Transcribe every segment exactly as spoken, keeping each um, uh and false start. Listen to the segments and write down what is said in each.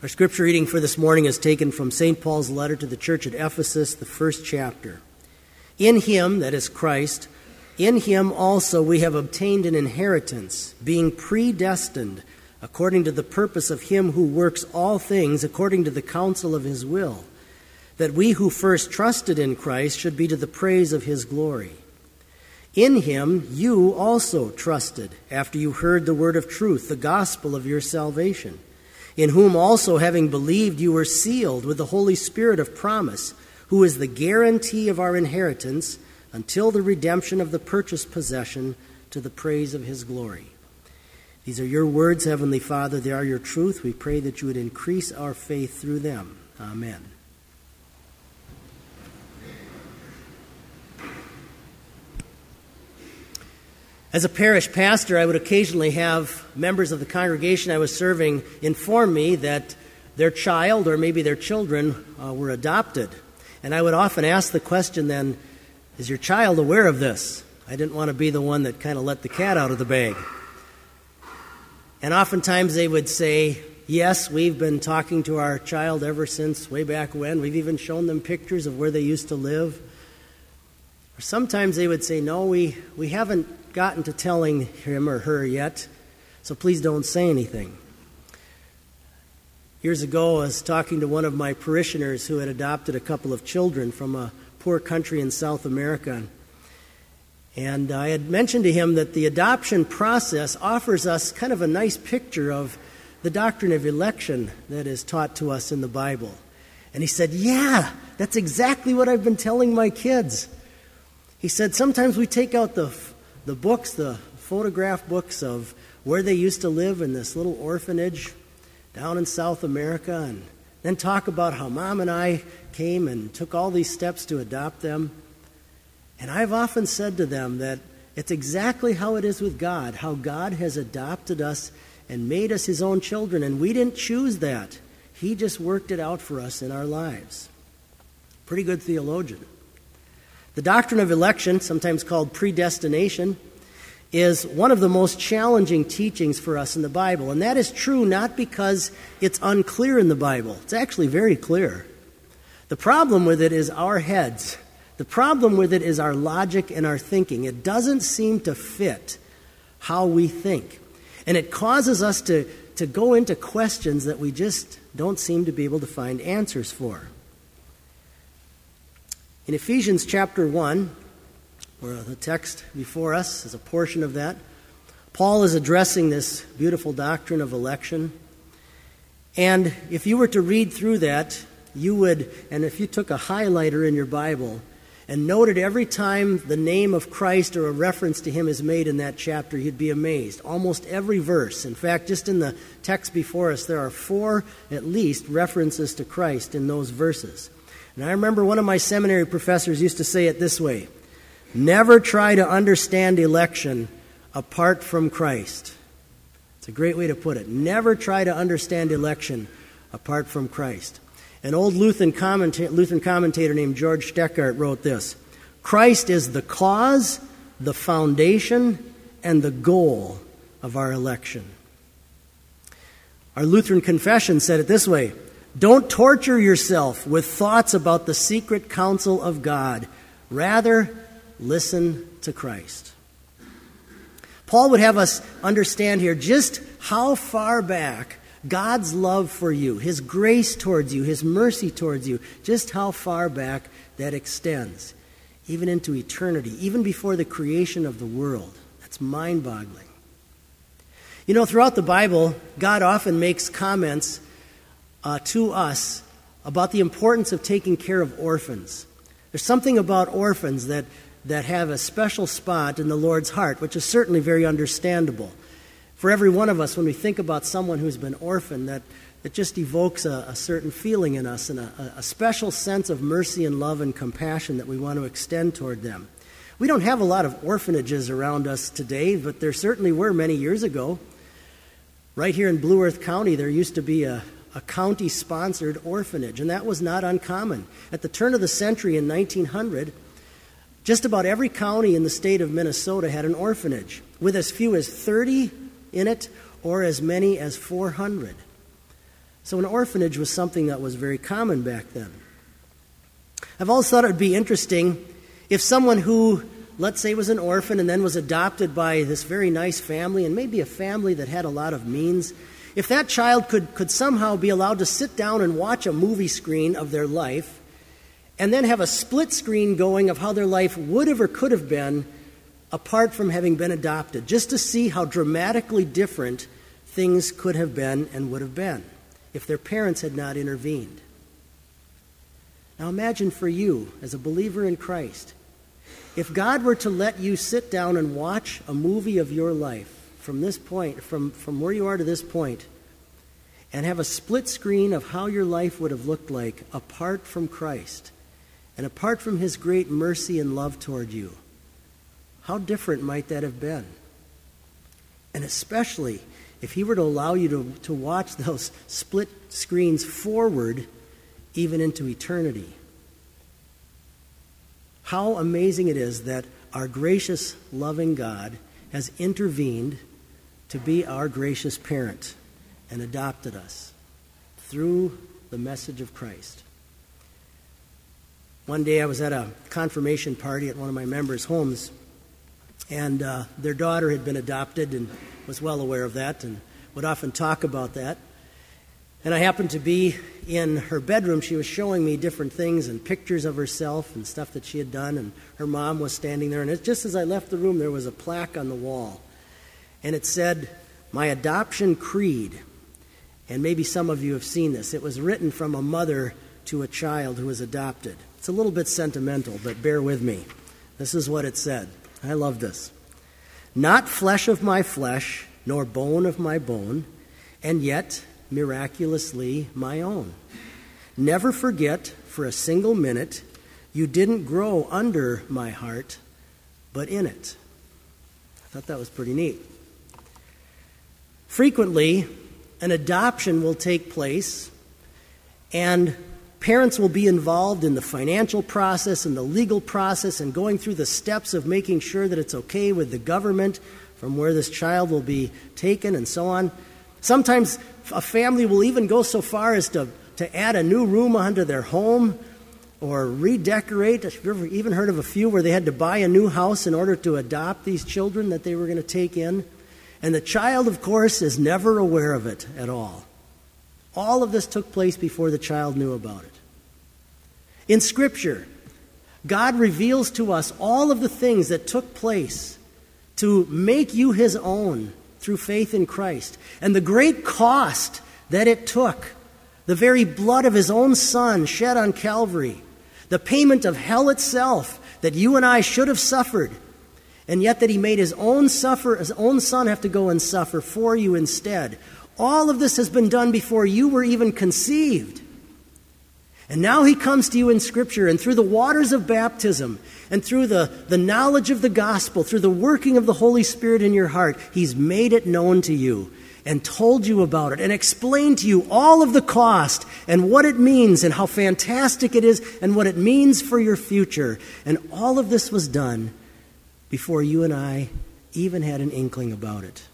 Our scripture reading for this morning is taken from Saint Paul's letter to the church at Ephesus, the first chapter. In him, that is Christ, in him also we have obtained an inheritance, being predestined according to the purpose of him who works all things according to the counsel of his will, that we who first trusted in Christ should be to the praise of his glory. In him you also trusted, after you heard the word of truth, the gospel of your salvation, in whom also, having believed, you were sealed with the Holy Spirit of promise, who is the guarantee of our inheritance until the redemption of the purchased possession to the praise of his glory. These are your words, Heavenly Father. They are your truth. We pray that you would increase our faith through them. Amen. As a parish pastor, I would occasionally have members of the congregation I was serving inform me that their child or maybe their children uh, were adopted. And I would often ask the question then, is your child aware of this? I didn't want to be the one that kind of let the cat out of the bag. And oftentimes they would say, yes, we've been talking to our child ever since way back when. We've even shown them pictures of where they used to live. Or sometimes they would say, no, we, we haven't gotten to telling him or her yet, so please don't say anything. Years ago, I was talking to one of my parishioners who had adopted a couple of children from a poor country in South America. And I had mentioned to him that the adoption process offers us kind of a nice picture of the doctrine of election that is taught to us in the Bible. And he said, yeah, that's exactly what I've been telling my kids. He said, sometimes we take out the the books, the photograph books of where they used to live in this little orphanage down in South America, and then talk about how Mom and I came and took all these steps to adopt them. And I've often said to them that it's exactly how it is with God, how God has adopted us and made us his own children, and we didn't choose that. He just worked it out for us in our lives. Pretty good theologian. The doctrine of election, sometimes called predestination, is one of the most challenging teachings for us in the Bible. And that is true not because it's unclear in the Bible. It's actually very clear. The problem with it is our heads. The problem with it is our logic and our thinking. It doesn't seem to fit how we think. And it causes us to, to go into questions that we just don't seem to be able to find answers for. In Ephesians chapter one, where the text before us is a portion of that, Paul is addressing this beautiful doctrine of election. And if you were to read through that, you would, and if you took a highlighter in your Bible and noted every time the name of Christ or a reference to him is made in that chapter, you'd be amazed. Almost every verse. In fact, just in the text before us, there are four, at least, references to Christ in those verses. And I remember one of my seminary professors used to say it this way: never try to understand election apart from Christ. It's a great way to put it. Never try to understand election apart from Christ. An old Lutheran, commenta- Lutheran commentator named George Steckart wrote this: Christ is the cause, the foundation, and the goal of our election. Our Lutheran confession said it this way: don't torture yourself with thoughts about the secret counsel of God. Rather, listen to Christ. Paul would have us understand here just how far back God's love for you, his grace towards you, his mercy towards you, just how far back that extends, even into eternity, even before the creation of the world. That's mind-boggling. You know, throughout the Bible, God often makes comments Uh, to us about the importance of taking care of orphans. There's something about orphans that, that have a special spot in the Lord's heart, which is certainly very understandable. For every one of us, when we think about someone who's been orphaned, that, that just evokes a, a certain feeling in us and a, a special sense of mercy and love and compassion that we want to extend toward them. We don't have a lot of orphanages around us today, but there certainly were many years ago. Right here in Blue Earth County, there used to be a a county-sponsored orphanage, and that was not uncommon. At the turn of the century in nineteen hundred, just about every county in the state of Minnesota had an orphanage, with as few as thirty in it or as many as four hundred. So an orphanage was something that was very common back then. I've always thought it would be interesting if someone who, let's say, was an orphan and then was adopted by this very nice family, and maybe a family that had a lot of means, if that child could, could somehow be allowed to sit down and watch a movie screen of their life and then have a split screen going of how their life would have or could have been apart from having been adopted, just to see how dramatically different things could have been and would have been if their parents had not intervened. Now imagine for you, as a believer in Christ, if God were to let you sit down and watch a movie of your life from this point, from, from where you are to this point, and have a split screen of how your life would have looked like apart from Christ and apart from His great mercy and love toward you, how different might that have been? And especially if He were to allow you to, to watch those split screens forward even into eternity. How amazing it is that our gracious, loving God has intervened to be our gracious parent and adopted us through the message of Christ. One day I was at a confirmation party at one of my members' homes, and uh, their daughter had been adopted and was well aware of that and would often talk about that. And I happened to be in her bedroom. She was showing me different things and pictures of herself and stuff that she had done, and her mom was standing there. And it, just as I left the room, there was a plaque on the wall. And it said, "My Adoption Creed." And maybe some of you have seen this. It was written from a mother to a child who was adopted. It's a little bit sentimental, but bear with me. This is what it said. I love this. "Not flesh of my flesh, nor bone of my bone, and yet miraculously my own. Never forget for a single minute you didn't grow under my heart, but in it." I thought that was pretty neat. Frequently, an adoption will take place, and parents will be involved in the financial process and the legal process and going through the steps of making sure that it's okay with the government from where this child will be taken and so on. Sometimes a family will even go so far as to, to add a new room onto their home or redecorate. Have you ever even heard of a few where they had to buy a new house in order to adopt these children that they were going to take in? And the child, of course, is never aware of it at all. All of this took place before the child knew about it. In Scripture, God reveals to us all of the things that took place to make you His own through faith in Christ, and the great cost that it took, the very blood of His own Son shed on Calvary, the payment of hell itself that you and I should have suffered, and yet that He made His own suffer, His own Son have to go and suffer for you instead. All of this has been done before you were even conceived. And now He comes to you in Scripture, and through the waters of baptism, and through the, the knowledge of the gospel, through the working of the Holy Spirit in your heart, He's made it known to you and told you about it and explained to you all of the cost and what it means and how fantastic it is and what it means for your future. And all of this was done before you and I even had an inkling about it.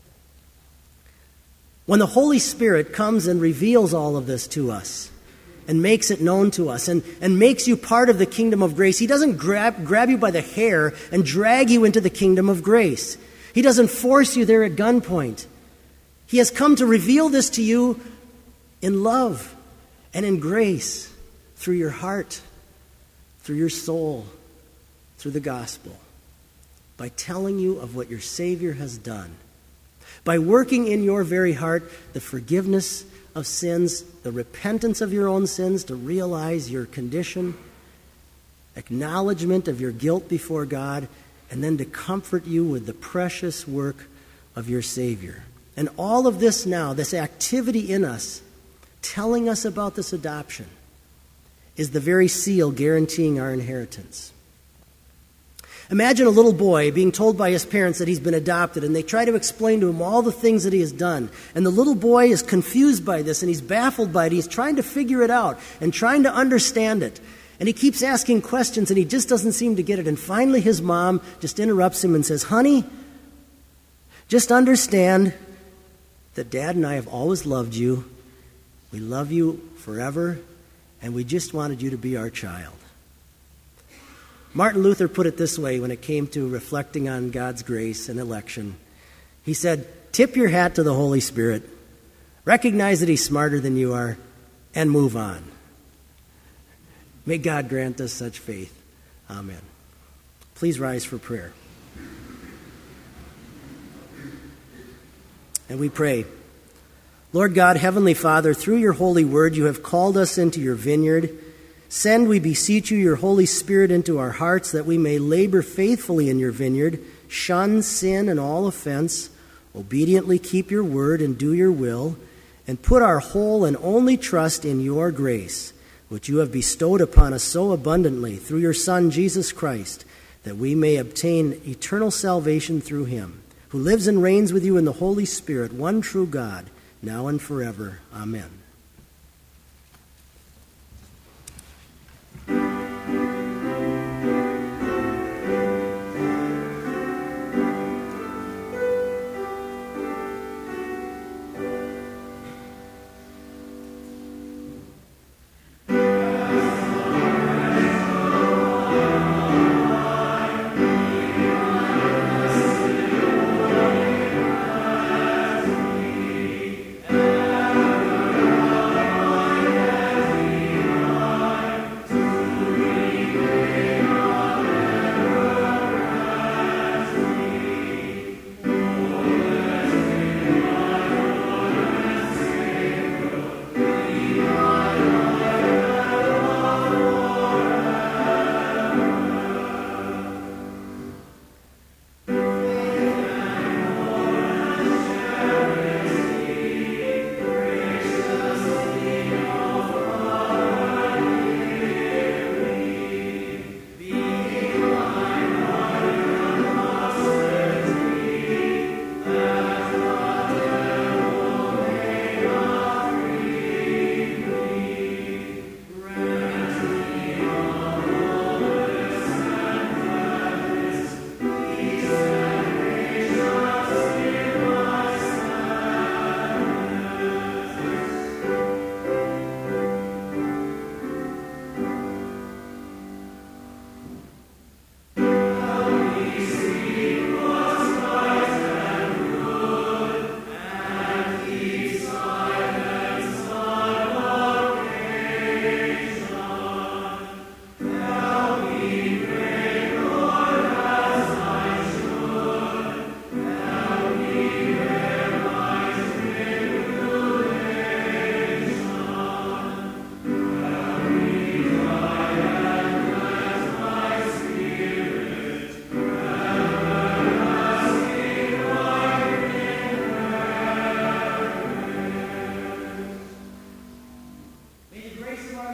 When the Holy Spirit comes and reveals all of this to us, and makes it known to us, and, and makes you part of the kingdom of grace. He doesn't grab, grab you by the hair and drag you into the kingdom of grace. He doesn't force you there at gunpoint. He has come to reveal this to you in love and in grace through your heart, through your soul, through the gospel, by telling you of what your Savior has done, by working in your very heart the forgiveness of sins, the repentance of your own sins, to realize your condition, acknowledgement of your guilt before God, and then to comfort you with the precious work of your Savior. And all of this now, this activity in us, telling us about this adoption, is the very seal guaranteeing our inheritance. Imagine a little boy being told by his parents that he's been adopted, and they try to explain to him all the things that he has done. And the little boy is confused by this, and he's baffled by it. He's trying to figure it out and trying to understand it. And he keeps asking questions, and he just doesn't seem to get it. And finally his mom just interrupts him and says, "Honey, just understand that Dad and I have always loved you, We love you forever, and we just wanted you to be our child. Martin Luther put it this way when it came to reflecting on God's grace and election. He said, tip your hat to the Holy Spirit, recognize that he's smarter than you are, and move on. May God grant us such faith. Amen. Please rise for prayer. And we pray, Lord God, Heavenly Father, through your holy word, you have called us into your vineyard. Send, we beseech you, your Holy Spirit into our hearts, that we may labor faithfully in your vineyard, shun sin and all offense, obediently keep your word and do your will, and put our whole and only trust in your grace, which you have bestowed upon us so abundantly through your Son, Jesus Christ, that we may obtain eternal salvation through him, who lives and reigns with you in the Holy Spirit, one true God, now and forever. Amen.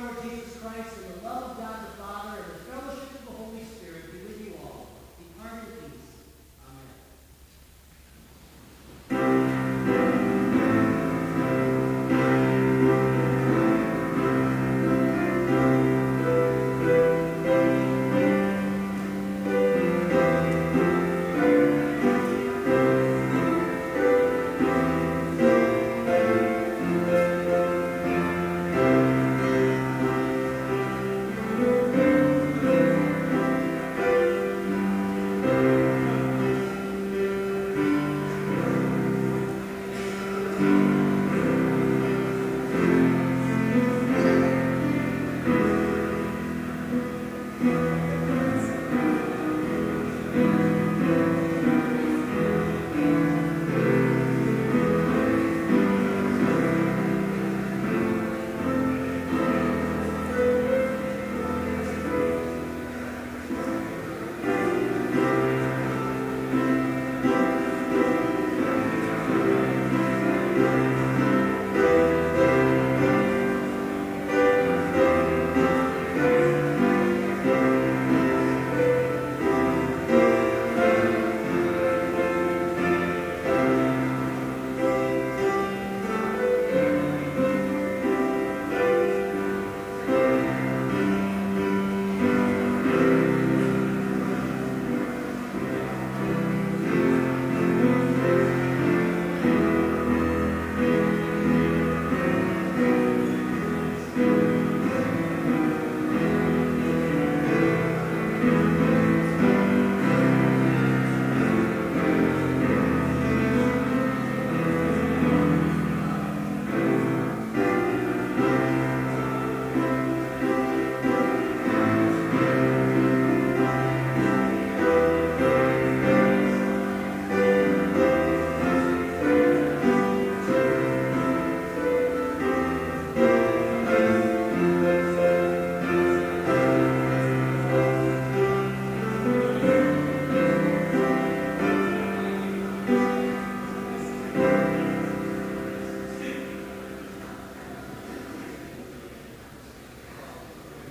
Christ and the love of God the Father and the fellowship of the Holy Spirit be with you all. Be pardoned.